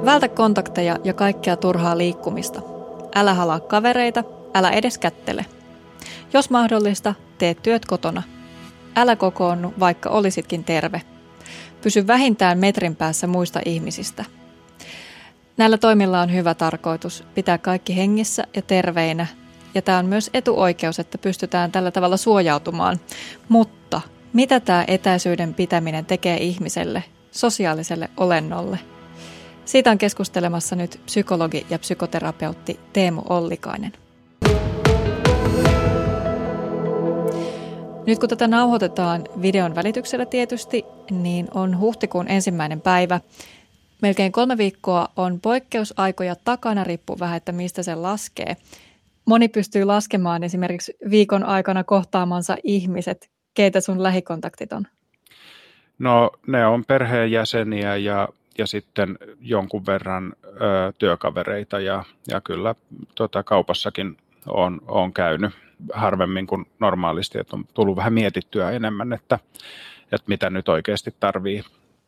Vältä kontakteja ja kaikkea turhaa liikkumista. Älä halaa kavereita, älä edes kättele. Jos mahdollista, tee työt kotona. Älä kokoonnu, vaikka olisitkin terve. Pysy vähintään metrin päässä muista ihmisistä. Näillä toimilla on hyvä tarkoitus pitää kaikki hengissä ja terveinä. Ja tämä on myös etuoikeus, että pystytään tällä tavalla suojautumaan. Mutta mitä tämä etäisyyden pitäminen tekee ihmiselle, sosiaaliselle olennolle? Siitä on keskustelemassa nyt psykologi ja psykoterapeutti Teemu Ollikainen. Nyt kun tätä nauhoitetaan videon välityksellä tietysti, niin on huhtikuun 1. päivä. Melkein 3 viikkoa on poikkeusaikoja takana, riippuu vähän, että mistä se laskee. Moni pystyy laskemaan esimerkiksi viikon aikana kohtaamansa ihmiset. Keitä sun lähikontaktit on? No ne on perheenjäseniä ja sitten jonkun verran työkavereita ja kyllä kaupassakin on käynyt harvemmin kuin normaalisti, että on tullut vähän mietittyä enemmän, että mitä nyt oikeasti tarvii.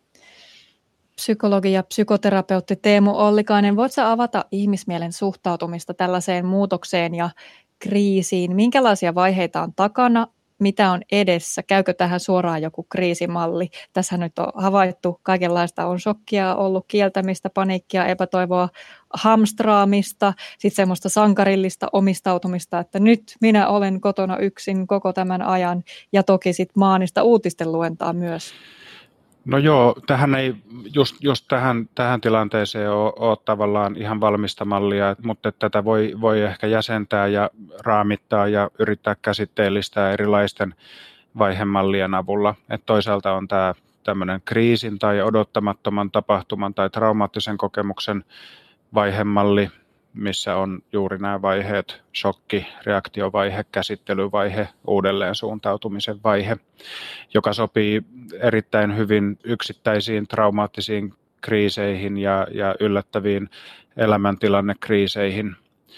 Psykologi ja psykoterapeutti Teemu Ollikainen, voitko sä avata ihmismielen suhtautumista tällaiseen muutokseen ja kriisiin? Minkälaisia vaiheita on takana? Mitä on edessä? Käykö tähän suoraan joku kriisimalli? Tässä nyt on havaittu kaikenlaista, on shokkia ollut, kieltämistä, paniikkia, epätoivoa, hamstraamista, sitten semmoista sankarillista omistautumista, että nyt minä olen kotona yksin koko tämän ajan, ja toki sitten maanista uutisten luentaa myös. No joo, tähän ei just tähän tilanteeseen ole tavallaan ihan valmista mallia, mutta tätä voi ehkä jäsentää ja raamittaa ja yrittää käsitteellistää erilaisten vaihemallien avulla. Et toisaalta on tämä tämmöinen kriisin tai odottamattoman tapahtuman tai traumaattisen kokemuksen vaihemalli, missä on juuri nämä vaiheet, shokki, reaktiovaihe, käsittelyvaihe, uudelleen suuntautumisen vaihe, joka sopii erittäin hyvin yksittäisiin traumaattisiin kriiseihin ja yllättäviin elämäntilannekriiseihin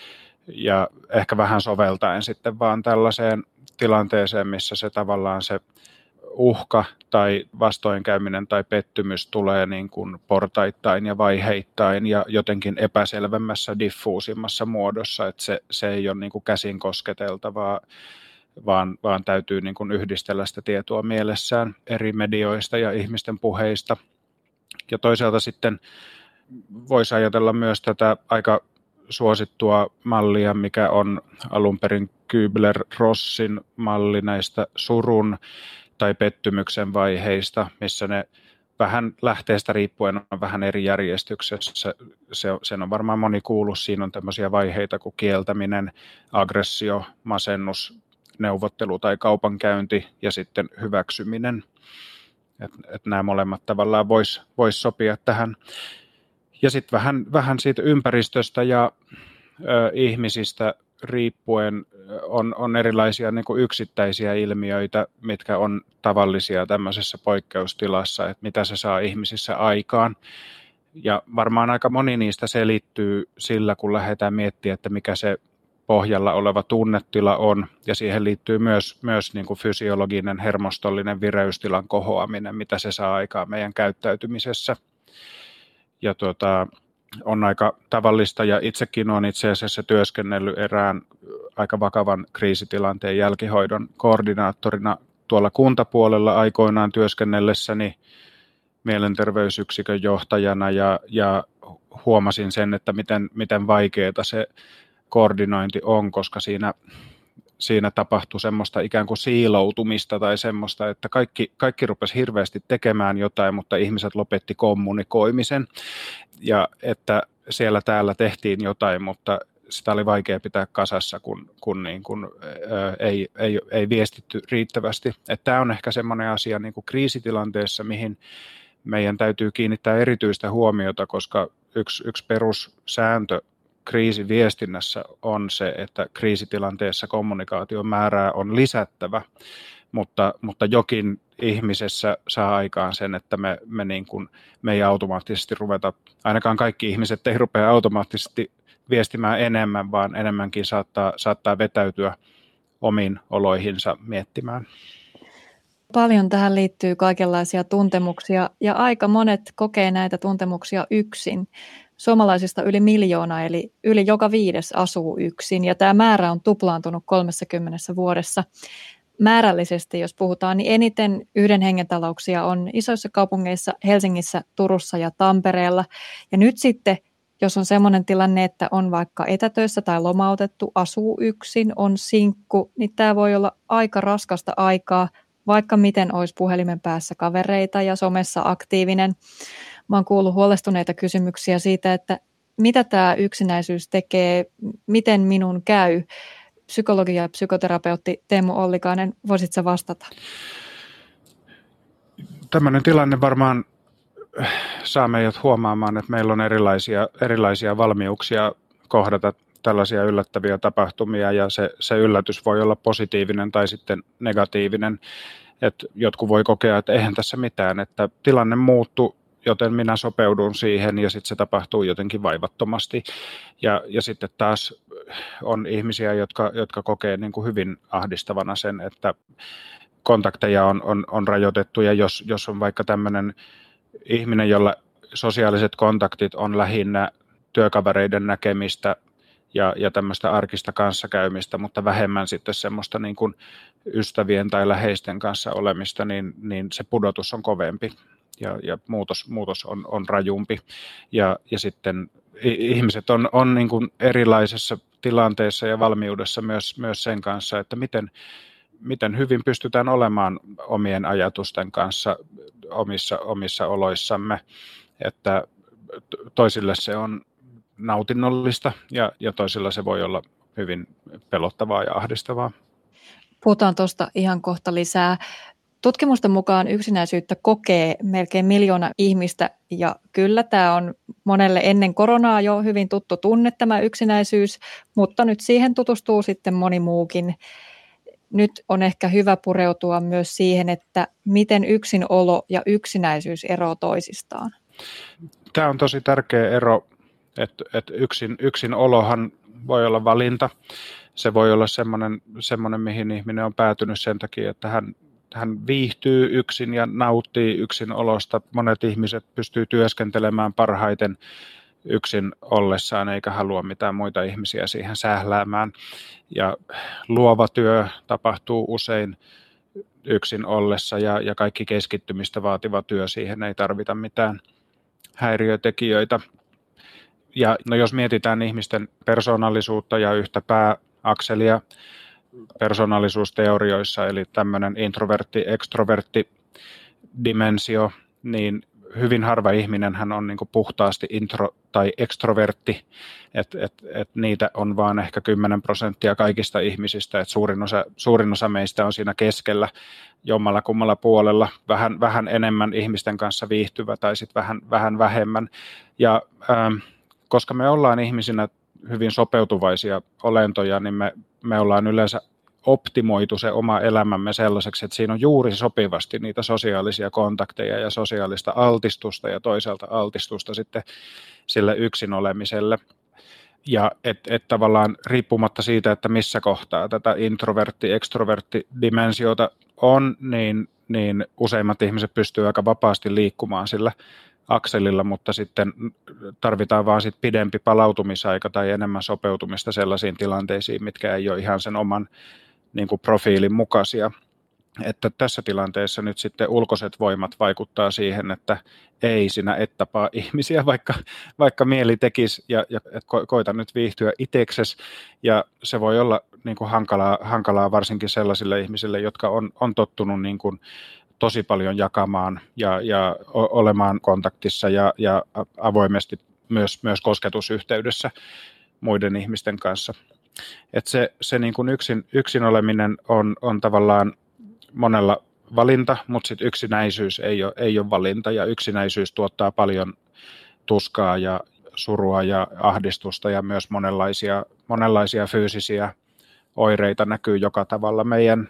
ja ehkä vähän soveltaen sitten vaan tällaiseen tilanteeseen, missä se tavallaan se uhka tai vastoinkäyminen tai pettymys tulee niin kuin portaittain ja vaiheittain ja jotenkin epäselvemmässä, diffuusimmassa muodossa, että se ei ole niin kuin käsin kosketeltavaa, vaan täytyy niin kuin yhdistellä sitä tietoa mielessään eri medioista ja ihmisten puheista. Ja toisaalta sitten voisi ajatella myös tätä aika suosittua mallia, mikä on alun perin Kübler-Rossin malli näistä surun tai pettymyksen vaiheista, missä ne vähän lähteestä riippuen on vähän eri järjestyksessä. Sen on varmaan moni kuullut. Siinä on tämmöisiä vaiheita kuin kieltäminen, aggressio, masennus, neuvottelu tai kaupankäynti ja sitten hyväksyminen. Että nämä molemmat tavallaan vois sopia tähän. Ja sitten vähän siitä ympäristöstä ja ihmisistä riippuen on erilaisia niin kuin yksittäisiä ilmiöitä, mitkä on tavallisia tämmöisessä poikkeustilassa, että mitä se saa ihmisissä aikaan. Ja varmaan aika moni niistä selittyy sillä, kun lähdetään miettimään, että mikä se pohjalla oleva tunnetila on. Ja siihen liittyy myös niin kuin fysiologinen, hermostollinen vireystilan kohoaminen, mitä se saa aikaan meidän käyttäytymisessä. Ja on aika tavallista ja itsekin olen itse asiassa työskennellyt erään aika vakavan kriisitilanteen jälkihoidon koordinaattorina tuolla kuntapuolella aikoinaan työskennellessäni mielenterveysyksikön johtajana ja huomasin sen, että miten vaikeaa se koordinointi on, koska siinä tapahtui semmoista ikään kuin siiloutumista tai semmoista, että kaikki rupesi hirveästi tekemään jotain, mutta ihmiset lopetti kommunikoimisen ja että siellä täällä tehtiin jotain, mutta sitä oli vaikea pitää kasassa, kun niin kuin ei viestitty riittävästi. Että tämä on ehkä semmoinen asia niin kuin kriisitilanteessa, mihin meidän täytyy kiinnittää erityistä huomiota, koska yksi perussääntö kriisiviestinnässä on se, että kriisitilanteessa kommunikaation määrää on lisättävä, mutta jokin ihmisessä saa aikaan sen, että me ei automaattisesti ruveta, ainakaan kaikki ihmiset ei rupea automaattisesti viestimään enemmän, vaan enemmänkin saattaa vetäytyä omiin oloihinsa miettimään. Paljon tähän liittyy kaikenlaisia tuntemuksia ja aika monet kokee näitä tuntemuksia yksin. Suomalaisista yli 1 000 000, eli yli joka 5 asuu yksin, ja tämä määrä on tuplaantunut 30 vuodessa. Määrällisesti, jos puhutaan, niin eniten yhden hengen talouksia on isoissa kaupungeissa, Helsingissä, Turussa ja Tampereella. Ja nyt sitten, jos on sellainen tilanne, että on vaikka etätöissä tai lomautettu, asuu yksin, on sinkku, niin tämä voi olla aika raskasta aikaa, vaikka miten olisi puhelimen päässä kavereita ja somessa aktiivinen. Mä oon kuullut huolestuneita kysymyksiä siitä, että mitä tämä yksinäisyys tekee, miten minun käy. Psykologi ja psykoterapeutti Teemu Ollikainen, voisitko sä vastata? Tämmöinen tilanne varmaan saa meidät huomaamaan, että meillä on erilaisia valmiuksia kohdata tällaisia yllättäviä tapahtumia, ja se yllätys voi olla positiivinen tai sitten negatiivinen. Että jotkut voi kokea, että eihän tässä mitään, että tilanne muuttui, joten minä sopeudun siihen, ja sitten se tapahtuu jotenkin vaivattomasti. Ja sitten taas on ihmisiä, jotka kokee niin kuin hyvin ahdistavana sen, että kontakteja on rajoitettu, ja jos on vaikka tämmöinen ihminen, jolla sosiaaliset kontaktit on lähinnä työkavereiden näkemistä ja tämmöistä arkista kanssakäymistä, mutta vähemmän sitten semmoista niin kuin ystävien tai läheisten kanssa olemista, niin se pudotus on kovempi ja muutos on rajumpi. Ja sitten ihmiset on niin kuin erilaisessa tilanteessa ja valmiudessa myös sen kanssa, että miten hyvin pystytään olemaan omien ajatusten kanssa omissa oloissamme, että toisille se on nautinnollista ja toisilla se voi olla hyvin pelottavaa ja ahdistavaa. Puhutaan tuosta ihan kohta lisää. Tutkimusten mukaan yksinäisyyttä kokee melkein 1 000 000 ihmistä, ja kyllä tämä on monelle ennen koronaa jo hyvin tuttu tunne, tämä yksinäisyys, mutta nyt siihen tutustuu sitten moni muukin. Nyt on ehkä hyvä pureutua myös siihen, että miten yksinolo ja yksinäisyys eroaa toisistaan. Tämä on tosi tärkeä ero, että yksinolohan voi olla valinta. Se voi olla semmoinen, mihin ihminen on päätynyt sen takia, että hän viihtyy yksin ja nauttii yksinolosta. Monet ihmiset pystyy työskentelemään parhaiten yksin ollessaan, eikä halua mitään muita ihmisiä siihen sähläämään. Ja luova työ tapahtuu usein yksin ollessa, ja kaikki keskittymistä vaativa työ, siihen ei tarvita mitään häiriötekijöitä. Ja no jos mietitään ihmisten persoonallisuutta ja yhtä pääakselia persoonallisuusteorioissa, eli tämmöinen introvertti-extrovertti dimensio, niin hyvin harva ihminen hän on niin kuin puhtaasti intro- tai extrovertti, että niitä on vaan ehkä 10% kaikista ihmisistä, että suurin osa meistä on siinä keskellä jommalla kummalla puolella, vähän enemmän ihmisten kanssa viihtyvä tai sitten vähän vähemmän. Ja koska me ollaan ihmisinä hyvin sopeutuvaisia olentoja, niin me ollaan yleensä optimoitu se oma elämämme sellaiseksi, että siinä on juuri sopivasti niitä sosiaalisia kontakteja ja sosiaalista altistusta ja toisaalta altistusta sitten sille yksin olemiselle. Ja et tavallaan riippumatta siitä, että missä kohtaa tätä introvertti-extrovertti-dimensiota on, niin useimmat ihmiset pystyvät aika vapaasti liikkumaan sillä akselilla, mutta sitten tarvitaan vaan sit pidempi palautumisaika tai enemmän sopeutumista sellaisiin tilanteisiin, mitkä ei ole ihan sen oman niin kuin profiilin mukaisia. Että tässä tilanteessa nyt sitten ulkoiset voimat vaikuttaa siihen, että ei sinä et tapaa ihmisiä, vaikka mieli tekisi ja koita nyt viihtyä itseksesi. Ja se voi olla niin kuin hankalaa varsinkin sellaisille ihmisille, jotka on tottunut niin kuin tosi paljon jakamaan ja olemaan kontaktissa ja avoimesti myös kosketusyhteydessä muiden ihmisten kanssa. Että se niin kuin yksin oleminen on tavallaan monella valinta, mutta sitten yksinäisyys ei ole valinta, ja yksinäisyys tuottaa paljon tuskaa ja surua ja ahdistusta ja myös monenlaisia fyysisiä oireita näkyy joka tavalla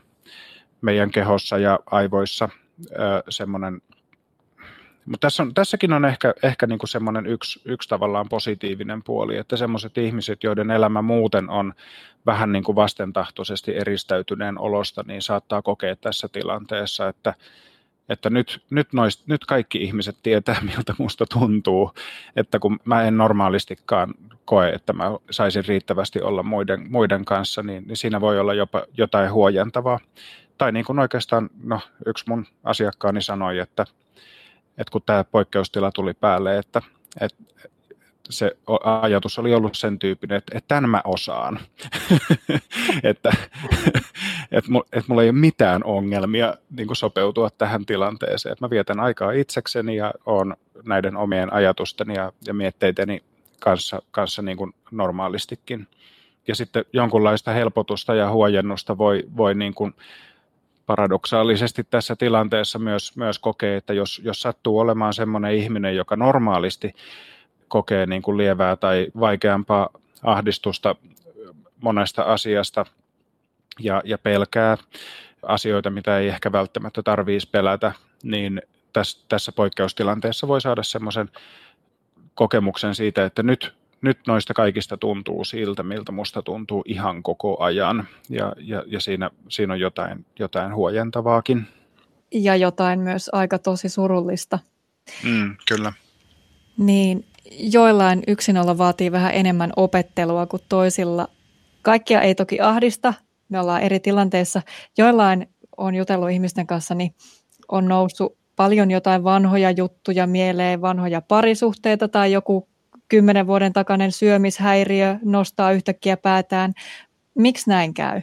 meidän kehossa ja aivoissa semmoinen. Mutta tässäkin on ehkä niinku semmoinen yksi tavallaan positiivinen puoli, että semmoiset ihmiset, joiden elämä muuten on vähän niin kuin vastentahtoisesti eristäytyneen olosta, niin saattaa kokea tässä tilanteessa, että että nyt kaikki ihmiset tietää, miltä musta tuntuu, että kun mä en normaalistikaan koe, että mä saisin riittävästi olla muiden kanssa, niin siinä voi olla jopa jotain huojentavaa. Tai niin kuin oikeastaan yksi mun asiakkaani sanoi, että kun tämä poikkeustila tuli päälle, että se ajatus oli ollut sen tyyppinen, että tämän mä osaan. että mulla ei ole mitään ongelmia niin kuin sopeutua tähän tilanteeseen. Että mä vietän aikaa itsekseni ja olen näiden omien ajatusteni ja mietteiteni kanssa niin kuin normaalistikin. Ja sitten jonkunlaista helpotusta ja huojennusta voi niin kuin paradoksaalisesti tässä tilanteessa myös kokea, että jos sattuu olemaan semmoinen ihminen, joka normaalisti kokee niin kuin lievää tai vaikeampaa ahdistusta monesta asiasta ja pelkää asioita, mitä ei ehkä välttämättä tarvitsisi pelätä, niin tässä poikkeustilanteessa voi saada semmoisen kokemuksen siitä, että nyt noista kaikista tuntuu siltä, miltä musta tuntuu ihan koko ajan. Ja siinä on jotain huojentavaakin. Ja jotain myös aika tosi surullista. Kyllä. Niin, joillain yksinolo vaatii vähän enemmän opettelua kuin toisilla. Kaikkia ei toki ahdista, me ollaan eri tilanteissa. Joillain on jutellut ihmisten kanssa, niin on noussut paljon jotain vanhoja juttuja mieleen, vanhoja parisuhteita tai joku 10 vuoden takainen syömishäiriö nostaa yhtäkkiä päätään. Miksi näin käy?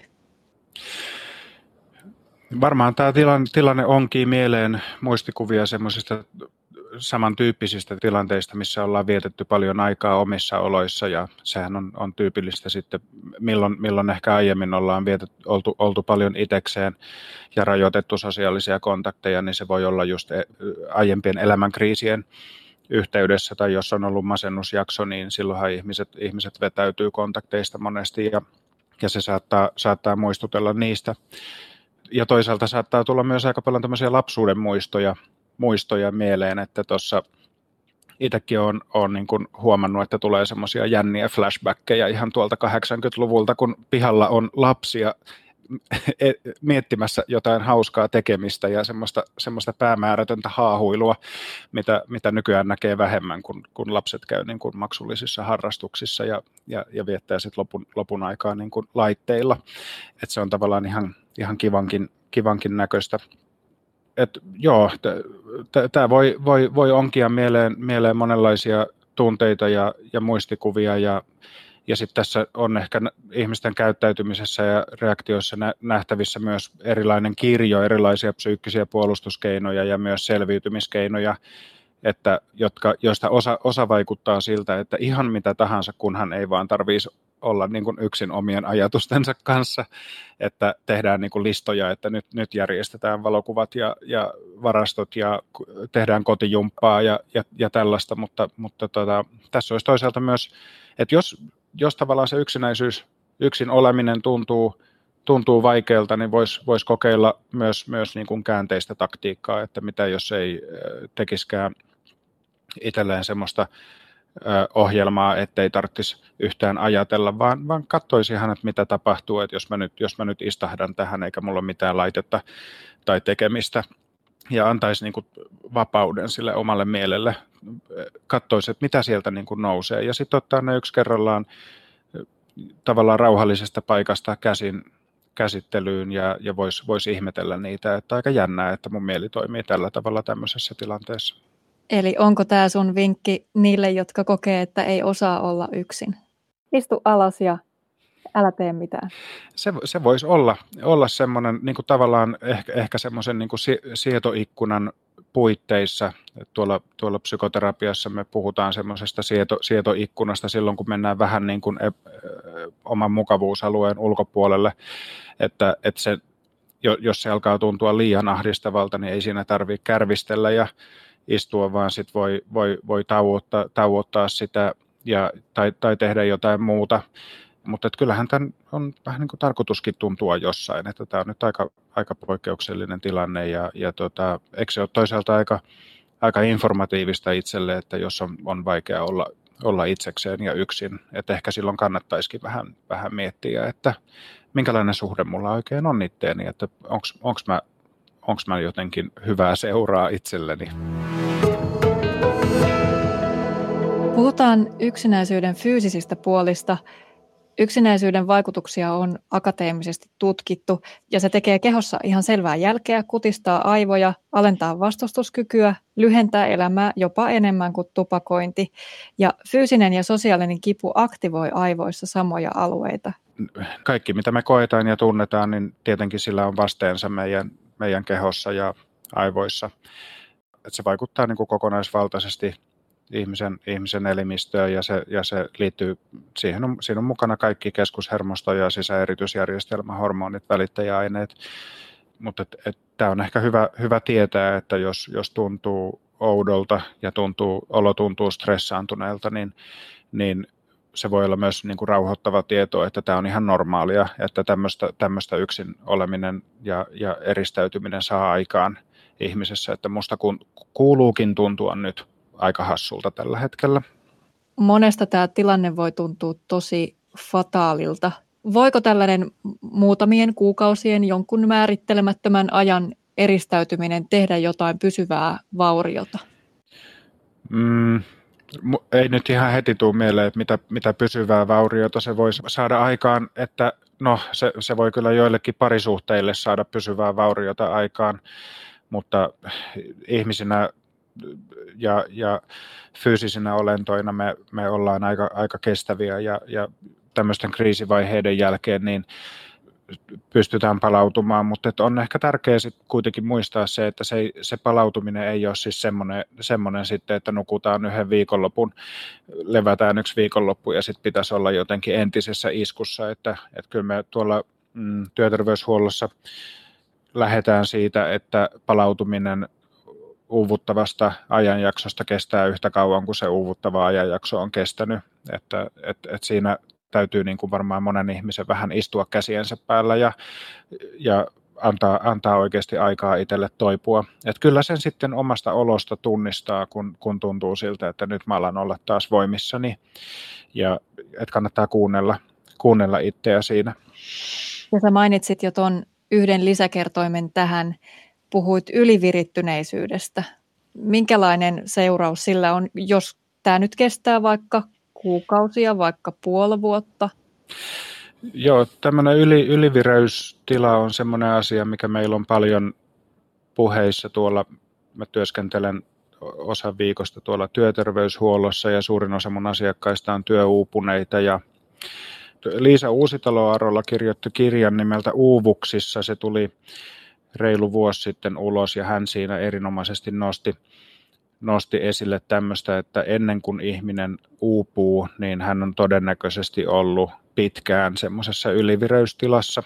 Varmaan tämä tilanne onkii mieleen muistikuvia semmoisista samantyyppisistä tilanteista, missä ollaan vietetty paljon aikaa omissa oloissa, ja sehän on tyypillistä sitten, milloin ehkä aiemmin ollaan oltu paljon itsekseen ja rajoitettu sosiaalisia kontakteja, niin se voi olla just aiempien elämänkriisien yhteydessä, tai jos on ollut masennusjakso, niin silloinhan ihmiset vetäytyy kontakteista monesti, ja se saattaa muistutella niistä. Ja toisaalta saattaa tulla myös aika paljon tämmöisiä lapsuuden muistoja mieleen, että tuossa itsekin olen niin kuin huomannut, että tulee semmoisia jänniä flashbackkejä ihan tuolta 80-luvulta, kun pihalla on lapsia miettimässä jotain hauskaa tekemistä ja semmoista päämäärätöntä haahuilua, mitä nykyään näkee vähemmän, kun lapset käy niin kuin maksullisissa harrastuksissa ja viettää sitten lopun aikaa niin kuin laitteilla. Et se on tavallaan ihan kivankin näköistä. Tämä voi onkia mieleen monenlaisia tunteita ja muistikuvia ja sitten tässä on ehkä ihmisten käyttäytymisessä ja reaktioissa nähtävissä myös erilainen kirjo, erilaisia psyykkisiä puolustuskeinoja ja myös selviytymiskeinoja, joista osa vaikuttaa siltä, että ihan mitä tahansa, kunhan ei vaan tarvitsisi olla niin kuin yksin omien ajatustensa kanssa, että tehdään niin kuin listoja, että nyt järjestetään valokuvat ja varastot ja tehdään kotijumppaa ja tällaista, mutta tässä olisi toisaalta myös, että jos tavallaan se yksin oleminen tuntuu vaikealta, niin voisi kokeilla myös niin kuin käänteistä taktiikkaa, että mitä jos ei tekisikään itselleen semmoista ohjelmaa, ettei tarvitsisi yhtään ajatella, vaan katsoisi ihan, että mitä tapahtuu, että jos mä nyt istahdan tähän eikä mulla ole mitään laitetta tai tekemistä ja antaisi niin kuin vapauden sille omalle mielelle, katsoisi, että mitä sieltä niin kuin nousee ja sitten ottaa ne yksi kerrallaan tavallaan rauhallisesta paikasta käsittelyyn ja voisi ihmetellä niitä, että aika jännää, että mun mieli toimii tällä tavalla tämmöisessä tilanteessa. Eli onko tämä sun vinkki niille, jotka kokee, että ei osaa olla yksin? Istu alas ja älä tee mitään. Se voisi olla semmoinen niin kuin tavallaan ehkä semmoisen niin kuin sietoikkunan puitteissa. Tuolla psykoterapiassa me puhutaan semmoisesta sietoikkunasta silloin, kun mennään vähän niin kuin oman mukavuusalueen ulkopuolelle, että se, jos se alkaa tuntua liian ahdistavalta, niin ei siinä tarvitse kärvistellä ja istua, vaan sit voi tauottaa sitä tai tehdä jotain muuta. Mutta kyllähän tämän on vähän niin kuin tarkoituskin tuntua jossain, että tämä on nyt aika poikkeuksellinen tilanne ja eikö se ole toisaalta aika informatiivista itselle, että jos on vaikea olla itsekseen ja yksin, että ehkä silloin kannattaisikin vähän miettiä, että minkälainen suhde mulla oikein on itteeni, että onko mä jotenkin hyvää seuraa itselleni. Puhutaan yksinäisyyden fyysisistä puolista. Yksinäisyyden vaikutuksia on akateemisesti tutkittu ja se tekee kehossa ihan selvää jälkeä, kutistaa aivoja, alentaa vastustuskykyä, lyhentää elämää jopa enemmän kuin tupakointi. Ja fyysinen ja sosiaalinen kipu aktivoi aivoissa samoja alueita. Kaikki mitä me koetaan ja tunnetaan, niin tietenkin sillä on vasteensa meidän kehossa ja aivoissa. Et se vaikuttaa niin kuin kokonaisvaltaisesti ihmisen elimistöön ja se liittyy, siinä on mukana kaikki keskushermosto ja sisäeritysjärjestelmä, hormonit, välittäjäaineet, mutta tämä on ehkä hyvä tietää, että jos tuntuu oudolta ja olo tuntuu stressaantuneelta, niin se voi olla myös niin kuin rauhoittava tieto, että tämä on ihan normaalia, että tämmöistä yksin oleminen ja eristäytyminen saa aikaan ihmisessä, että musta kuuluukin tuntua nyt aika hassulta tällä hetkellä. Monesta tämä tilanne voi tuntua tosi fataalilta. Voiko tällainen muutamien kuukausien jonkun määrittelemättömän ajan eristäytyminen tehdä jotain pysyvää vauriota? Ei nyt ihan heti tule mieleen, että mitä pysyvää vauriota se voisi saada aikaan, että no se voi kyllä joillekin parisuhteille saada pysyvää vauriota aikaan, mutta ihmisinä ja fyysisinä olentoina me ollaan aika kestäviä ja tämmöisten kriisivaiheiden jälkeen niin pystytään palautumaan, mutta on ehkä tärkeää sit kuitenkin muistaa se, että se palautuminen ei ole siis semmoinen sitten, että nukutaan yhden viikonlopun, levätään yksi viikonloppu ja sitten pitäisi olla jotenkin entisessä iskussa, että kyllä me tuolla työterveyshuollossa lähdetään siitä, että palautuminen uuvuttavasta ajanjaksosta kestää yhtä kauan kuin se uuvuttava ajanjakso on kestänyt, että siinä täytyy niin kuin varmaan monen ihmisen vähän istua käsiensä päällä ja antaa oikeasti aikaa itselle toipua. Että kyllä sen sitten omasta olosta tunnistaa, kun tuntuu siltä, että nyt mä alan olla taas voimissani ja että kannattaa kuunnella itseä siinä. Ja sä mainitsit jo ton yhden lisäkertoimen tähän. Puhuit ylivirittyneisyydestä. Minkälainen seuraus sillä on, jos tämä nyt kestää vaikka kuukausia, vaikka puoli vuotta? Joo, tämmöinen ylivireystila on semmoinen asia, mikä meillä on paljon puheissa tuolla. Mä työskentelen osan viikosta tuolla työterveyshuollossa ja suurin osa mun asiakkaista on työuupuneita. Ja Liisa Uusitalo-Arola kirjoitti kirjan nimeltä Uuvuksissa. Se tuli reilu vuosi sitten ulos ja hän siinä erinomaisesti nosti esille tämmöistä, että ennen kuin ihminen uupuu, niin hän on todennäköisesti ollut pitkään semmoisessa ylivireystilassa.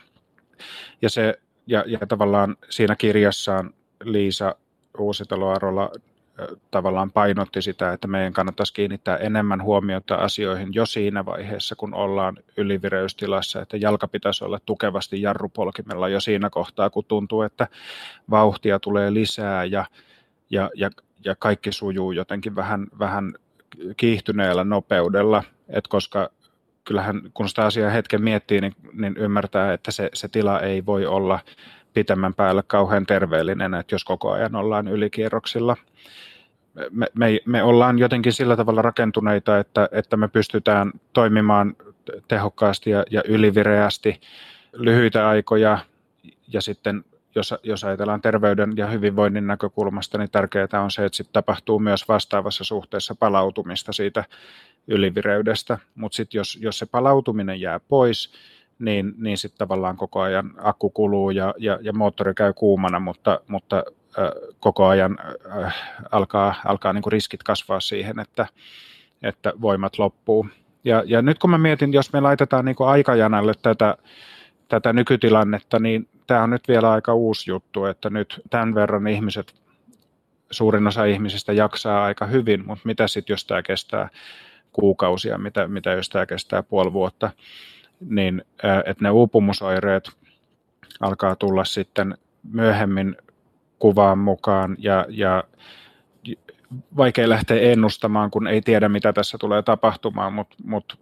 Ja tavallaan siinä kirjassaan Liisa Uusitalo-Arola tavallaan painotti sitä, että meidän kannattaisi kiinnittää enemmän huomiota asioihin jo siinä vaiheessa, kun ollaan ylivireystilassa, että jalka pitäisi olla tukevasti jarrupolkimella jo siinä kohtaa, kun tuntuu, että vauhtia tulee lisää ja kaikki sujuu jotenkin vähän kiihtyneellä nopeudella, että koska kyllähän kun sitä asiaa hetken miettii, niin ymmärtää, että se tila ei voi olla pitemmän päälle kauhean terveellinen, että jos koko ajan ollaan ylikierroksilla. Me ollaan jotenkin sillä tavalla rakentuneita, että me pystytään toimimaan tehokkaasti ja ylivireästi lyhyitä aikoja ja sitten jos ajatellaan terveyden ja hyvinvoinnin näkökulmasta, niin tärkeää on se, että sitten tapahtuu myös vastaavassa suhteessa palautumista siitä ylivireydestä, mutta sitten jos se palautuminen jää pois, niin sitten tavallaan koko ajan akku kuluu ja moottori käy kuumana, mutta koko ajan alkaa niin kuin riskit kasvaa siihen, että voimat loppuu. Ja nyt kun mä mietin, jos me laitetaan niin kuin aikajanalle tätä nykytilannetta, niin tämä on nyt vielä aika uusi juttu, että nyt tämän verran suurin osa ihmisistä jaksaa aika hyvin, mutta mitä sitten, jos tämä kestää kuukausia, mitä jos tämä kestää puoli vuotta, niin että ne uupumusoireet alkaa tulla sitten myöhemmin kuvaan mukaan ja vaikea lähteä ennustamaan, kun ei tiedä, mitä tässä tulee tapahtumaan, mutta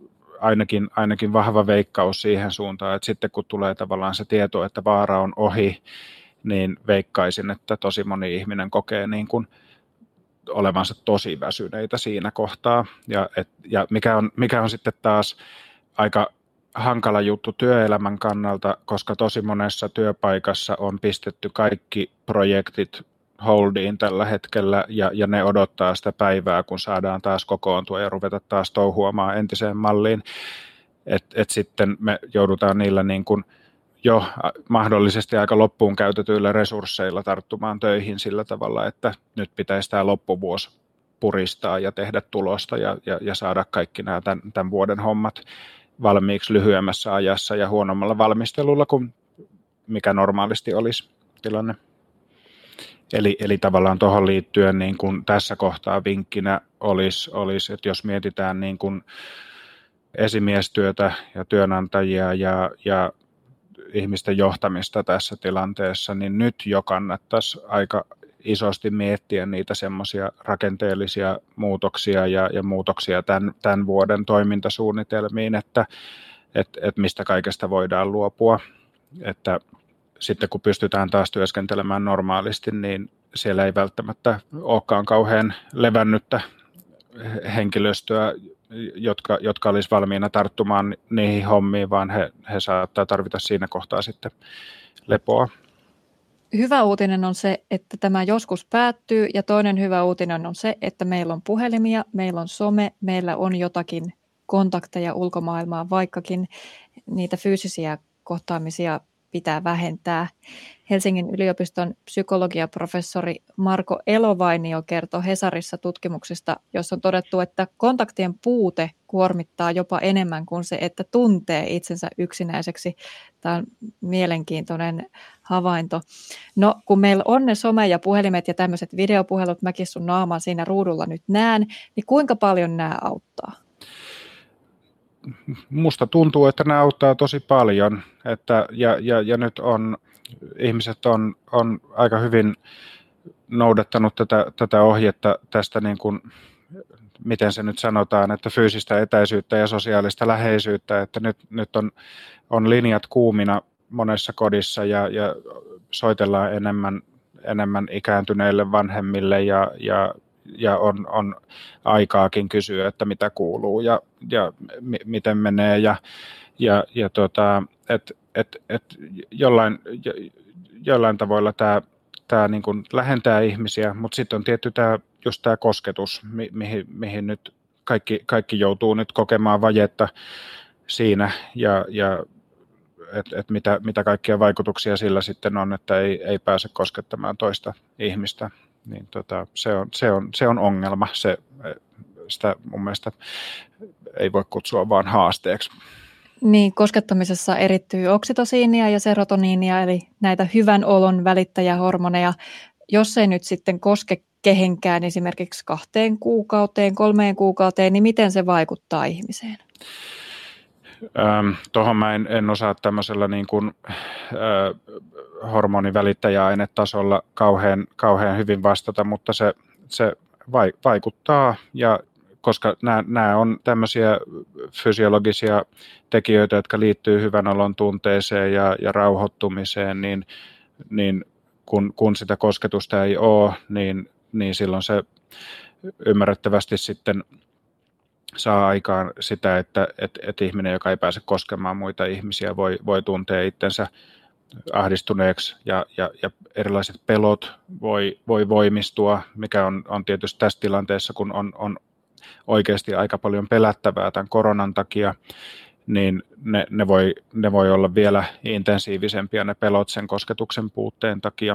ainakin vahva veikkaus siihen suuntaan, että sitten kun tulee tavallaan se tieto, että vaara on ohi, niin veikkaisin, että tosi moni ihminen kokee niin kuin olevansa tosi väsyneitä siinä kohtaa. Ja mikä on sitten taas aika hankala juttu työelämän kannalta, koska tosi monessa työpaikassa on pistetty kaikki projektit holdiin tällä hetkellä ja ne odottaa sitä päivää, kun saadaan taas kokoontua ja ruveta taas touhuamaan entiseen malliin. Et sitten me joudutaan niillä niin kuin jo mahdollisesti aika loppuun käytetyillä resursseilla tarttumaan töihin sillä tavalla, että nyt pitäisi tämä loppuvuosi puristaa ja tehdä tulosta ja saada kaikki nämä tämän vuoden hommat valmiiksi lyhyemmässä ajassa ja huonommalla valmistelulla kuin mikä normaalisti olisi tilanne. Eli tavallaan tuohon liittyen niin kuin tässä kohtaa vinkkinä olisi, että jos mietitään niin kuin esimiestyötä ja työnantajia ja ihmisten johtamista tässä tilanteessa, niin nyt jo kannattaisi aika isosti miettiä niitä semmoisia rakenteellisia muutoksia ja muutoksia tämän vuoden toimintasuunnitelmiin, että mistä kaikesta voidaan luopua. Että sitten kun pystytään taas työskentelemään normaalisti, niin siellä ei välttämättä olekaan kauhean levännyttä henkilöstöä, jotka olisi valmiina tarttumaan niihin hommiin, vaan he saattaa tarvita siinä kohtaa sitten lepoa. Hyvä uutinen on se, että tämä joskus päättyy, ja toinen hyvä uutinen on se, että meillä on puhelimia, meillä on some, meillä on jotakin kontakteja ulkomaailmaan, vaikkakin niitä fyysisiä kohtaamisia pitää vähentää. Helsingin yliopiston psykologiaprofessori Marko Elovainio kertoi Hesarissa tutkimuksista, jossa on todettu, että kontaktien puute kuormittaa jopa enemmän kuin se, että tuntee itsensä yksinäiseksi. Tämä on mielenkiintoinen havainto. No, kun meillä on ne some ja puhelimet ja tämmöiset videopuhelut, mäkin sun naaman siinä ruudulla nyt näen, niin kuinka paljon nämä auttaa? Musta tuntuu, että nämä auttaa tosi paljon, ja nyt ihmiset on aika hyvin noudattanut tätä ohjetta tästä, niin kuin, miten se nyt sanotaan, että fyysistä etäisyyttä ja sosiaalista läheisyyttä, että nyt on linjat kuumina monessa kodissa ja soitellaan enemmän ikääntyneille vanhemmille ja on aikaakin kysyä, että mitä kuuluu ja miten menee jollain tavoilla tämä niin kuin lähentää ihmisiä, mutta sitten on tietty just tämä kosketus, mihin nyt kaikki joutuu nyt kokemaan vajetta siinä ja mitä kaikkia vaikutuksia sillä sitten on, että ei pääse koskettamaan toista ihmistä. Niin se on ongelma. Sitä mun mielestä ei voi kutsua vaan haasteeksi. Niin, koskettamisessa erittyy oksitosiinia ja serotoniinia, eli näitä hyvän olon välittäjähormoneja. Jos ei nyt sitten koske kehenkään esimerkiksi 2 kuukauteen, 3 kuukauteen, niin miten se vaikuttaa ihmiseen? Tuohon mä en osaa tämmöisellä niin kuin, hormonivälittäjäainetasolla kauhean hyvin vastata, mutta se vaikuttaa, ja koska nämä on tämmöisiä fysiologisia tekijöitä, jotka liittyy hyvän olon tunteeseen ja rauhoittumiseen, niin kun sitä kosketusta ei ole, niin silloin se ymmärrettävästi sitten saa aikaan sitä, että ihminen, joka ei pääse koskemaan muita ihmisiä, voi tuntea itsensä ahdistuneeksi ja erilaiset pelot voi voimistua, mikä on tietysti tässä tilanteessa, kun on oikeasti aika paljon pelättävää tämän koronan takia, niin ne voi olla vielä intensiivisempia ne pelot sen kosketuksen puutteen takia.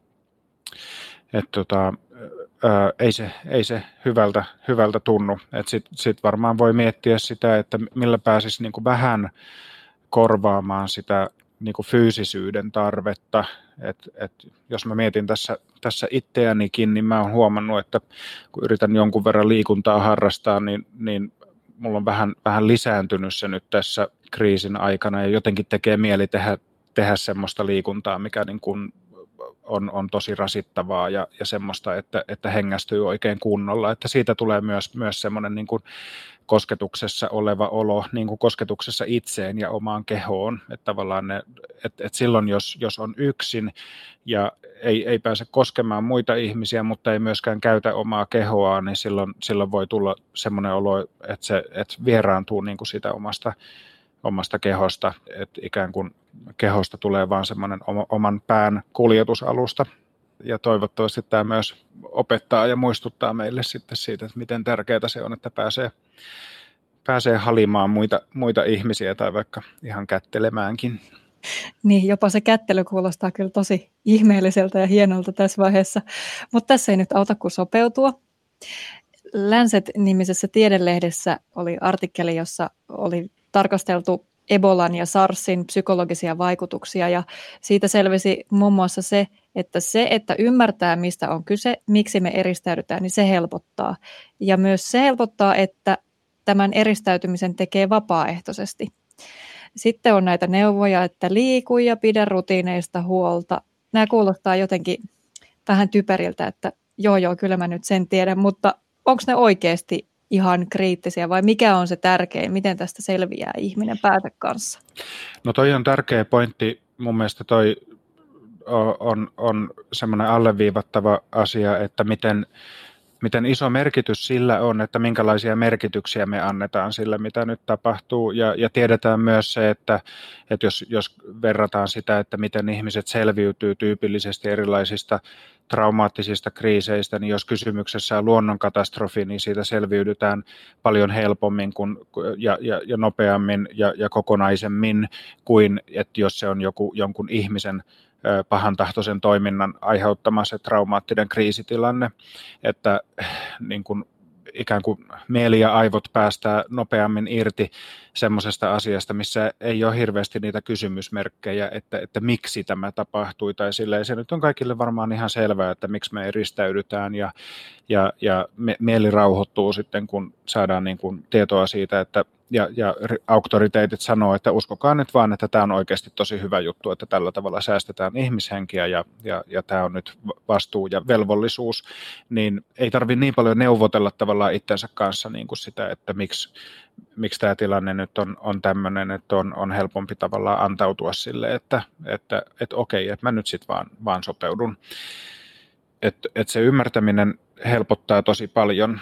Ei se hyvältä tunnu. Sit varmaan voi miettiä sitä, että millä pääsisi niin kuin vähän korvaamaan sitä niin kuin fyysisyyden tarvetta. Jos mä mietin tässä itseänikin, niin mä oon huomannut, että kun yritän jonkun verran liikuntaa harrastaa, niin mulla on vähän lisääntynyt se nyt tässä kriisin aikana, ja jotenkin tekee mieli tehdä semmoista liikuntaa, mikä niin kuin on tosi rasittavaa ja semmoista, että hengästyy oikein kunnolla, että siitä tulee myös semmoinen niin kuin kosketuksessa oleva olo, niin kuin kosketuksessa itseen ja omaan kehoon, että tavallaan että silloin jos on yksin ja ei pääse koskemaan muita ihmisiä, mutta ei myöskään käytä omaa kehoaan, niin silloin voi tulla semmoinen olo, että vieraantuu niin kuin sitä omasta kehosta, että ikään kuin kehosta tulee vaan semmoinen oman pään kuljetusalusta. Ja toivottavasti tämä myös opettaa ja muistuttaa meille sitten siitä, että miten tärkeää se on, että pääsee halimaan muita ihmisiä tai vaikka ihan kättelemäänkin. Niin, jopa se kättely kuulostaa kyllä tosi ihmeelliseltä ja hienolta tässä vaiheessa, mutta tässä ei nyt auta kuin sopeutua. Lancet-nimisessä tiedelehdessä oli artikkeli, jossa oli tarkasteltu Ebolan ja SARSin psykologisia vaikutuksia ja siitä selvisi muun muassa se, että ymmärtää mistä on kyse, miksi me eristäydytään, niin se helpottaa. Ja myös se helpottaa, että tämän eristäytymisen tekee vapaaehtoisesti. Sitten on näitä neuvoja, että liiku ja pidä rutiineista huolta. Nämä kuulostaa jotenkin vähän typeriltä, että joo, kyllä mä nyt sen tiedän, mutta onko ne oikeasti ihan kriittisiä vai mikä on se tärkein, miten tästä selviää ihminen päätä kanssa? No toi on tärkeä pointti, mun mielestä toi on semmoinen alleviivattava asia, että miten iso merkitys sillä on, että minkälaisia merkityksiä me annetaan sillä, mitä nyt tapahtuu. Ja tiedetään myös se, että jos verrataan sitä, että miten ihmiset selviytyy tyypillisesti erilaisista traumaattisista kriiseistä, niin jos kysymyksessä on luonnonkatastrofi, niin siitä selviydytään paljon helpommin ja nopeammin ja kokonaisemmin kuin, että jos se on jonkun ihmisen pahantahtoisen toiminnan aiheuttama se traumaattinen kriisitilanne, että niin kuin, ikään kuin mieli ja aivot päästää nopeammin irti semmoisesta asiasta, missä ei ole hirveästi niitä kysymysmerkkejä, että miksi tämä tapahtui, tai silleen se nyt on kaikille varmaan ihan selvää, että miksi me eristäydytään, ja mieli rauhoittuu sitten, kun saadaan niin kuin tietoa siitä, että ja auktoriteetit sanoo, että uskokaa nyt vaan, että tämä on oikeasti tosi hyvä juttu, että tällä tavalla säästetään ihmishenkiä ja tämä on nyt vastuu ja velvollisuus, niin ei tarvitse niin paljon neuvotella tavallaan itsensä kanssa niin kuin sitä, että miksi tämä tilanne nyt on tämmöinen, että on helpompi tavallaan antautua sille, että okei, että mä nyt sitten vaan sopeudun. Että se ymmärtäminen helpottaa tosi paljon.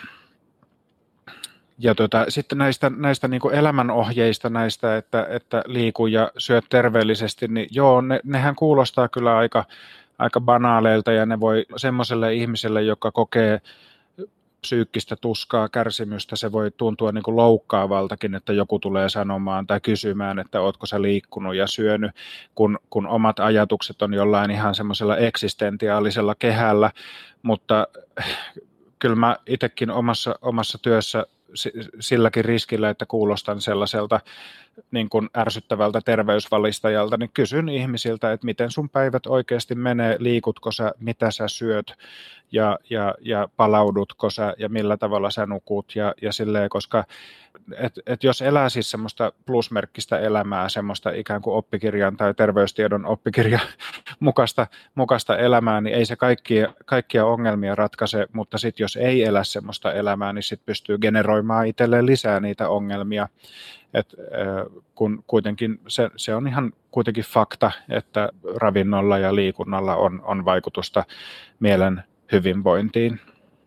Ja sitten näistä niin kuin elämänohjeista, näistä, että liiku ja syö terveellisesti, niin joo, nehän kuulostaa kyllä aika banaaleilta, ja ne voi semmoiselle ihmiselle, joka kokee psyykkistä tuskaa, kärsimystä, se voi tuntua niin kuin loukkaavaltakin, että joku tulee sanomaan tai kysymään, että ootko sä liikkunut ja syönyt, kun omat ajatukset on jollain ihan semmoisella eksistentiaalisella kehällä, mutta kyllä mä itsekin omassa työssä silläkin riskillä, että kuulostan sellaiselta niin kuin ärsyttävältä terveysvalistajalta, niin kysyn ihmisiltä, että miten sun päivät oikeasti menee, liikutko sä, mitä sä syöt ja palaudutko sä ja millä tavalla sä nukut ja silleen, koska jos elää siis semmoista plusmerkkistä elämää, semmoista ikään kuin oppikirjan tai terveystiedon oppikirjan mukaista elämää, niin ei se kaikkia ongelmia ratkaise, mutta sitten jos ei elä semmoista elämää, niin sitten pystyy generoimaan itselleen lisää niitä ongelmia. Kun kuitenkin se on ihan kuitenkin fakta, että ravinnolla ja liikunnalla on vaikutusta mielen hyvinvointiin.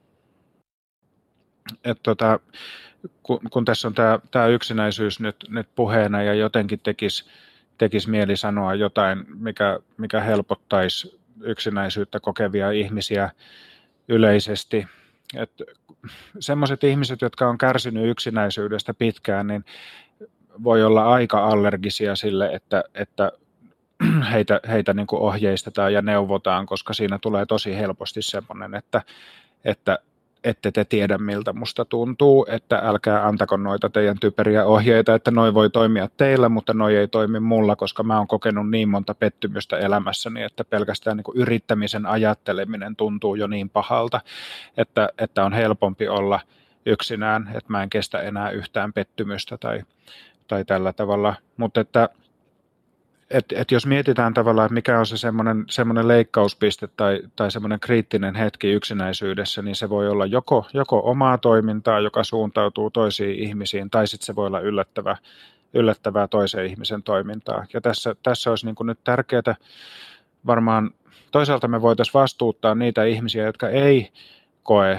Kun tässä on tämä yksinäisyys nyt puheena ja jotenkin tekisi mieli sanoa jotain, mikä helpottaisi yksinäisyyttä kokevia ihmisiä yleisesti. Semmoiset ihmiset, jotka on kärsinyt yksinäisyydestä pitkään, niin voi olla aika allergisia sille, että heitä niin kuin ohjeistetaan ja neuvotaan, koska siinä tulee tosi helposti semmoinen, että ette te tiedä, miltä musta tuntuu, että älkää antako noita teidän typeriä ohjeita, että noi voi toimia teillä, mutta noi ei toimi mulla, koska mä oon kokenut niin monta pettymystä elämässäni, että pelkästään niin kuin yrittämisen ajatteleminen tuntuu jo niin pahalta, että on helpompi olla yksinään, että mä en kestä enää yhtään pettymystä tai tällä tavalla, mutta että et jos mietitään tavallaan, että mikä on se semmoinen leikkauspiste tai semmoinen kriittinen hetki yksinäisyydessä, niin se voi olla joko omaa toimintaa, joka suuntautuu toisiin ihmisiin, tai sitten se voi olla yllättävää toisen ihmisen toimintaa. Ja tässä olisi niin kuin nyt tärkeää varmaan, toisaalta me voitaisiin vastuuttaa niitä ihmisiä, jotka ei koe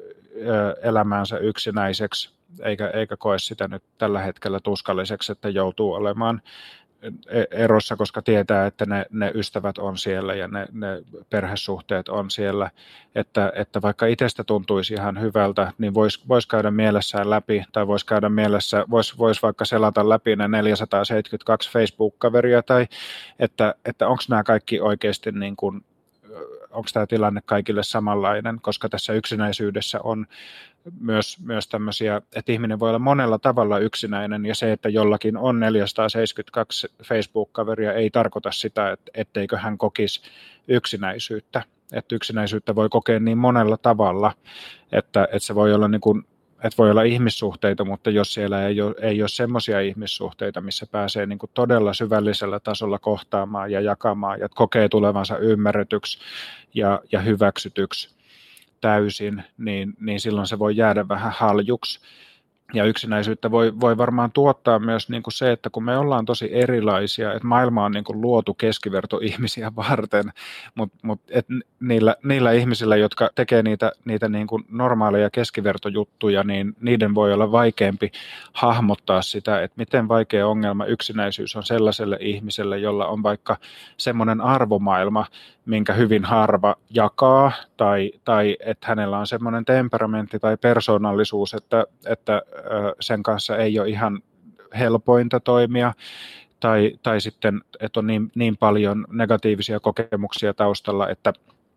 elämäänsä yksinäiseksi, eikä koe sitä nyt tällä hetkellä tuskalliseksi, että joutuu olemaan erossa, koska tietää, että ne ystävät on siellä ja ne perhesuhteet on siellä, että vaikka itsestä tuntuisi ihan hyvältä, niin vois käydä mielessään läpi, tai vois vaikka selata läpi ne 472 Facebook-kaveria, tai että onko nämä kaikki oikeasti niin kuin, onko tämä tilanne kaikille samanlainen, koska tässä yksinäisyydessä on myös tämmöisiä, että ihminen voi olla monella tavalla yksinäinen, ja se, että jollakin on 472 Facebook-kaveria, ei tarkoita sitä, etteikö hän kokisi yksinäisyyttä. Että yksinäisyyttä voi kokea niin monella tavalla, että se voi olla niin kuin, että voi olla ihmissuhteita, mutta jos siellä ei ole semmoisia ihmissuhteita, missä pääsee niin kuin todella syvällisellä tasolla kohtaamaan ja jakamaan ja kokee tulevansa ymmärretyksi ja hyväksytyksi täysin, niin silloin se voi jäädä vähän haljuksi. Ja yksinäisyyttä voi varmaan tuottaa myös niin kuin se, että kun me ollaan tosi erilaisia, että maailma on niin kuin luotu keskivertoihmisiä varten, mutta niillä ihmisillä, jotka tekee niitä niin kuin normaaleja keskivertojuttuja, niin niiden voi olla vaikeampi hahmottaa sitä, että miten vaikea ongelma yksinäisyys on sellaiselle ihmiselle, jolla on vaikka semmoinen arvomaailma, minkä hyvin harva jakaa, tai että hänellä on semmoinen temperamentti tai persoonallisuus, että sen kanssa ei ole ihan helpointa toimia, tai sitten, että on niin paljon negatiivisia kokemuksia taustalla, että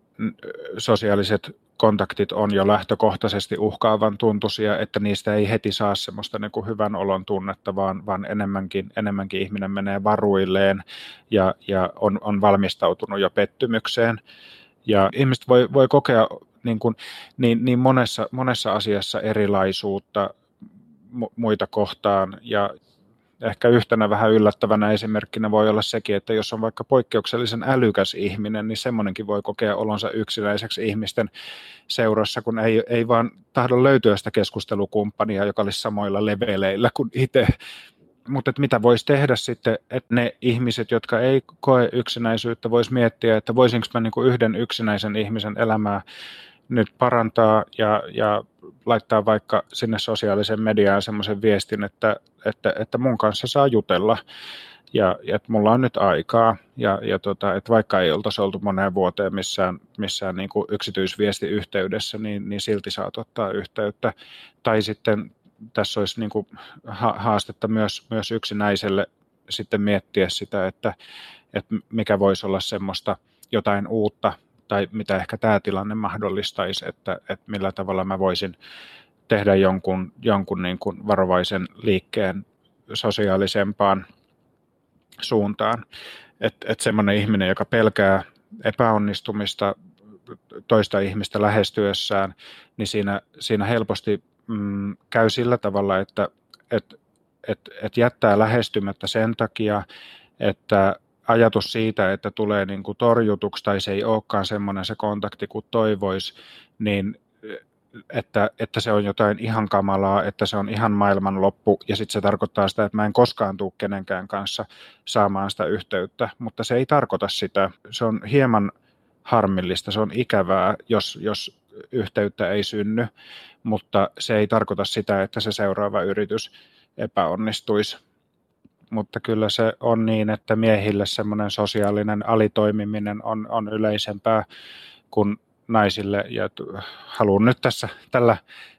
sosiaaliset kontaktit on jo lähtökohtaisesti uhkaavan tuntuisia, että niistä ei heti saa semmoista niin kuin hyvän olon tunnetta, vaan enemmänkin ihminen menee varuilleen ja on valmistautunut jo pettymykseen. Ja ihmiset voi kokea niin monessa asiassa erilaisuutta muita kohtaan, ja ehkä yhtenä vähän yllättävänä esimerkkinä voi olla sekin, että jos on vaikka poikkeuksellisen älykäs ihminen, niin semmoinenkin voi kokea olonsa yksinäiseksi ihmisten seurassa, kun ei vaan tahdo löytyä sitä keskustelukumppania, joka olisi samoilla leveleillä kuin itse. Mutta mitä voisi tehdä sitten, että ne ihmiset, jotka ei koe yksinäisyyttä, vois miettiä, että voisinko mä niinku yhden yksinäisen ihmisen elämää nyt parantaa ja laittaa vaikka sinne sosiaaliseen mediaan semmoisen viestin, että mun kanssa saa jutella ja että mulla on nyt aikaa ja että vaikka ei oltaisi oltu moneen vuoteen missään niin kuin yksityisviestiyhteydessä, niin silti saat ottaa yhteyttä. Tai sitten tässä olisi niin kuin haastetta myös yksinäiselle sitten miettiä sitä, että mikä voisi olla semmoista jotain uutta, tai mitä ehkä tämä tilanne mahdollistaisi, että millä tavalla mä voisin tehdä jonkun niin kuin varovaisen liikkeen sosiaalisempaan suuntaan. Että semmoinen ihminen, joka pelkää epäonnistumista toista ihmistä lähestyessään, niin siinä helposti käy sillä tavalla, että jättää lähestymättä sen takia, että ajatus siitä, että tulee niin kuin torjutuksi tai se ei olekaan semmoinen se kontakti kuin toivoisi, niin että se on jotain ihan kamalaa, että se on ihan maailmanloppu ja sitten se tarkoittaa sitä, että mä en koskaan tule kenenkään kanssa saamaan sitä yhteyttä, mutta se ei tarkoita sitä. Se on hieman harmillista, se on ikävää, jos yhteyttä ei synny, mutta se ei tarkoita sitä, että se seuraava yritys epäonnistuisi. Mutta kyllä se on niin, että miehille semmoinen sosiaalinen alitoimiminen on yleisempää kuin naisille. Ja haluan nyt tässä tällä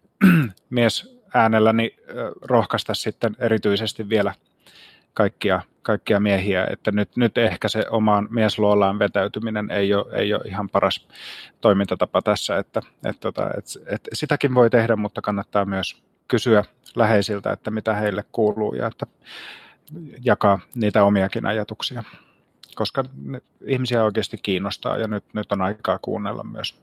miesäänelläni rohkaista sitten erityisesti vielä kaikkia miehiä, että nyt ehkä se omaan miesluolaan vetäytyminen ei ole ihan paras toimintatapa tässä, että sitäkin voi tehdä, mutta kannattaa myös kysyä läheisiltä, että mitä heille kuuluu ja että jakaa niitä omiakin ajatuksia, koska ihmisiä oikeasti kiinnostaa ja nyt on aikaa kuunnella myös.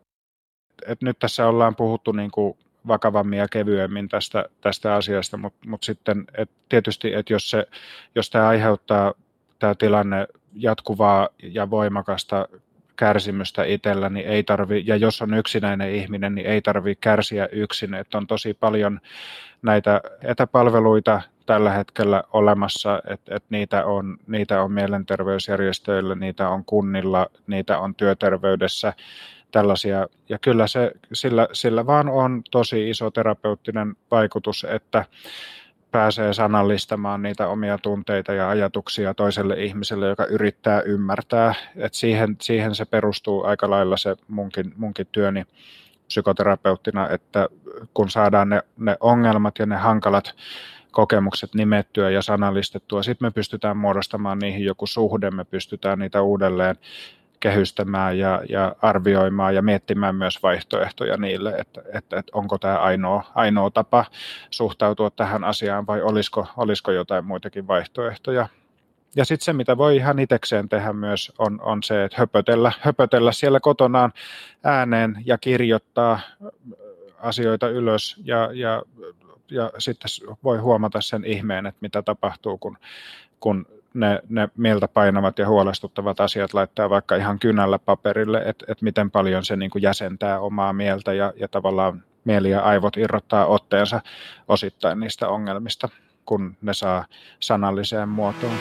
Nyt tässä ollaan puhuttu niin kuin vakavammin ja kevyemmin tästä asiasta, mutta sitten tietysti, että jos tämä aiheuttaa tämä tilanne jatkuvaa ja voimakasta kärsimystä itsellä, niin ei tarvi, ja jos on yksinäinen ihminen, niin ei tarvitse kärsiä yksin. Että on tosi paljon näitä etäpalveluita tällä hetkellä olemassa, että niitä on mielenterveysjärjestöillä, niitä on kunnilla, niitä on työterveydessä, tällaisia. Ja kyllä sillä vaan on tosi iso terapeuttinen vaikutus, että pääsee sanallistamaan niitä omia tunteita ja ajatuksia toiselle ihmiselle, joka yrittää ymmärtää. Et siihen se perustuu aika lailla se munkin työni psykoterapeuttina, että kun saadaan ne ongelmat ja ne hankalat kokemukset nimettyä ja sanallistettua, sitten me pystytään muodostamaan niihin joku suhde, me pystytään niitä uudelleen kehystämään ja arvioimaan ja miettimään myös vaihtoehtoja niille, että onko tämä ainoa tapa suhtautua tähän asiaan vai olisiko jotain muitakin vaihtoehtoja. Ja sitten se, mitä voi ihan itsekseen tehdä myös, on se, että höpötellä siellä kotonaan ääneen ja kirjoittaa asioita ylös ja sitten voi huomata sen ihmeen, että mitä tapahtuu, kun ne mieltä painavat ja huolestuttavat asiat laittaa vaikka ihan kynällä paperille, että miten paljon se niin kuin jäsentää omaa mieltä ja tavallaan mieli ja aivot irrottaa otteensa osittain niistä ongelmista, kun ne saa sanalliseen muotoon.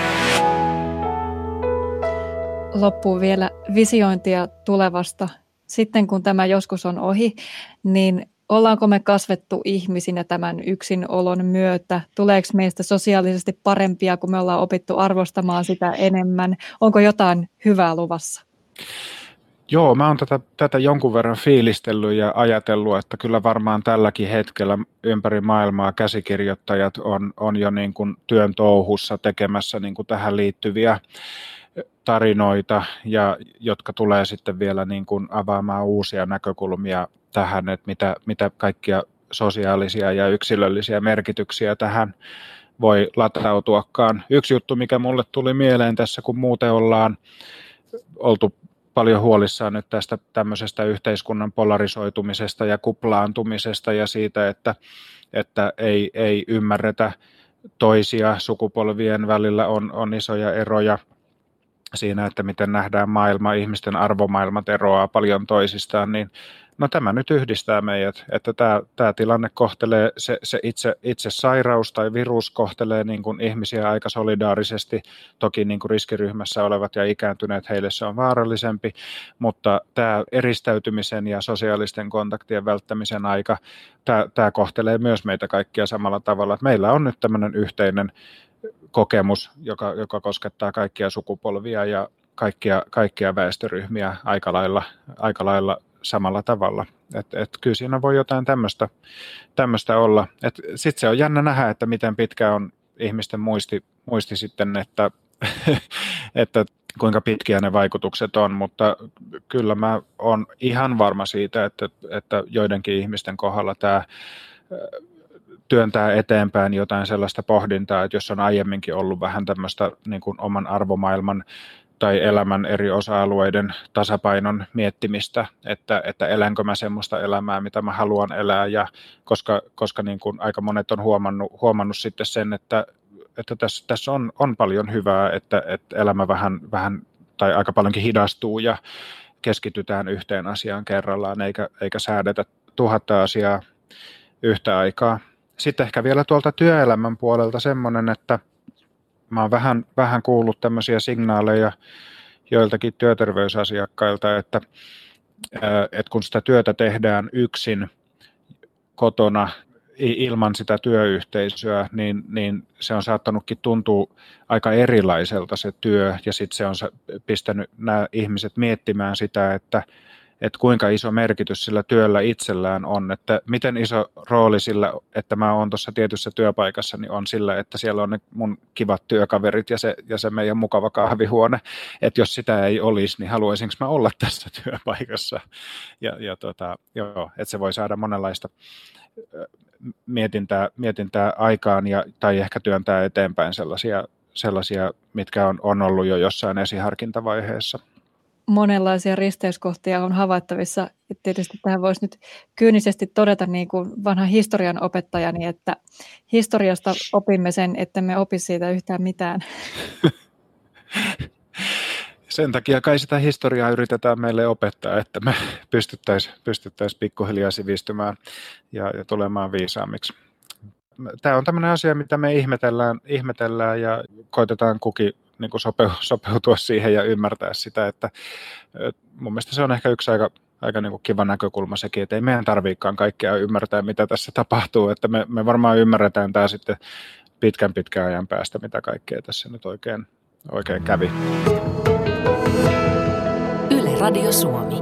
Loppuu vielä visiointia tulevasta. Sitten kun tämä joskus on ohi, niin ollaanko me kasvettu ihmisinä tämän yksinolon myötä? Tuleeko meistä sosiaalisesti parempia, kun me ollaan opittu arvostamaan sitä enemmän? Onko jotain hyvää luvassa? Joo, mä oon tätä jonkun verran fiilistellyt ja ajatellut, että kyllä varmaan tälläkin hetkellä ympäri maailmaa käsikirjoittajat on jo niin kuin työn touhussa tekemässä niin kuin tähän liittyviä tarinoita, ja jotka tulee sitten vielä niin kuin avaamaan uusia näkökulmia tähän, että mitä kaikkia sosiaalisia ja yksilöllisiä merkityksiä tähän voi latautuakaan. Yksi juttu, mikä mulle tuli mieleen tässä, kun muuten ollaan oltu paljon huolissaan nyt tästä tämmöisestä yhteiskunnan polarisoitumisesta ja kuplaantumisesta ja siitä, että ei ymmärretä toisia, sukupolvien välillä on isoja eroja siinä, että miten nähdään maailma, ihmisten arvomaailmat eroaa paljon toisistaan, niin no tämä nyt yhdistää meidät, että tämä tilanne kohtelee, se itse sairaus tai virus kohtelee niin kuin ihmisiä aika solidaarisesti, toki niin kuin riskiryhmässä olevat ja ikääntyneet, heille se on vaarallisempi, mutta tämä eristäytymisen ja sosiaalisten kontaktien välttämisen aika, tämä kohtelee myös meitä kaikkia samalla tavalla, että meillä on nyt tämmöinen yhteinen kokemus, joka koskettaa kaikkia sukupolvia ja kaikkia väestöryhmiä aika lailla samalla tavalla. Et kyllä siinä voi jotain tämmöistä olla. Sitten se on jännä nähdä, että miten pitkä on ihmisten muisti sitten, että kuinka pitkiä ne vaikutukset on, mutta kyllä mä oon ihan varma siitä, että joidenkin ihmisten kohdalla tämä työntää eteenpäin jotain sellaista pohdintaa, että jos on aiemminkin ollut vähän tämmöistä niin kuin oman arvomaailman tai elämän eri osa-alueiden tasapainon miettimistä, että elänkö mä semmoista elämää, mitä mä haluan elää, ja koska niin kuin aika monet on huomannut sitten sen, että tässä on paljon hyvää, että elämä vähän tai aika paljonkin hidastuu ja keskitytään yhteen asiaan kerrallaan, eikä säädetä 1000 asiaa yhtä aikaa. Sitten ehkä vielä tuolta työelämän puolelta semmoinen, että mä oon vähän kuullut tämmöisiä signaaleja joiltakin työterveysasiakkailta, että kun sitä työtä tehdään yksin kotona ilman sitä työyhteisöä, niin se on saattanutkin tuntua aika erilaiselta se työ, ja sitten se on pistänyt nämä ihmiset miettimään sitä, että kuinka iso merkitys sillä työllä itsellään on, että miten iso rooli sillä, että mä oon tuossa tietyssä työpaikassa, niin on sillä, että siellä on ne mun kivat työkaverit ja se meidän mukava kahvihuone, että jos sitä ei olisi, niin haluaisinko mä olla tässä työpaikassa, että se voi saada monenlaista mietintää aikaan tai ehkä työntää eteenpäin sellaisia mitkä on ollut jo jossain esiharkintavaiheessa. Monenlaisia risteyskohtia on havaittavissa. Tietysti tähän voisi nyt kyynisesti todeta niin kuin vanha historian opettajani, että historiasta opimme sen, että me opi siitä yhtään mitään. Sen takia kai sitä historiaa yritetään meille opettaa, että me pystyttäisiin pikkuhiljaa sivistymään ja tulemaan viisaammiksi. Tämä on tämmöinen asia, mitä me ihmetellään ja koitetaan kukin niin kuin sopeutua siihen ja ymmärtää sitä, että mun mielestä se on ehkä yksi aika niin kuin kiva näkökulma sekin, että ei meidän tarvitsekaan kaikkea ymmärtää, mitä tässä tapahtuu, että me varmaan ymmärretään tämä sitten pitkän ajan päästä, mitä kaikkea tässä nyt oikein kävi. Yle Radio Suomi.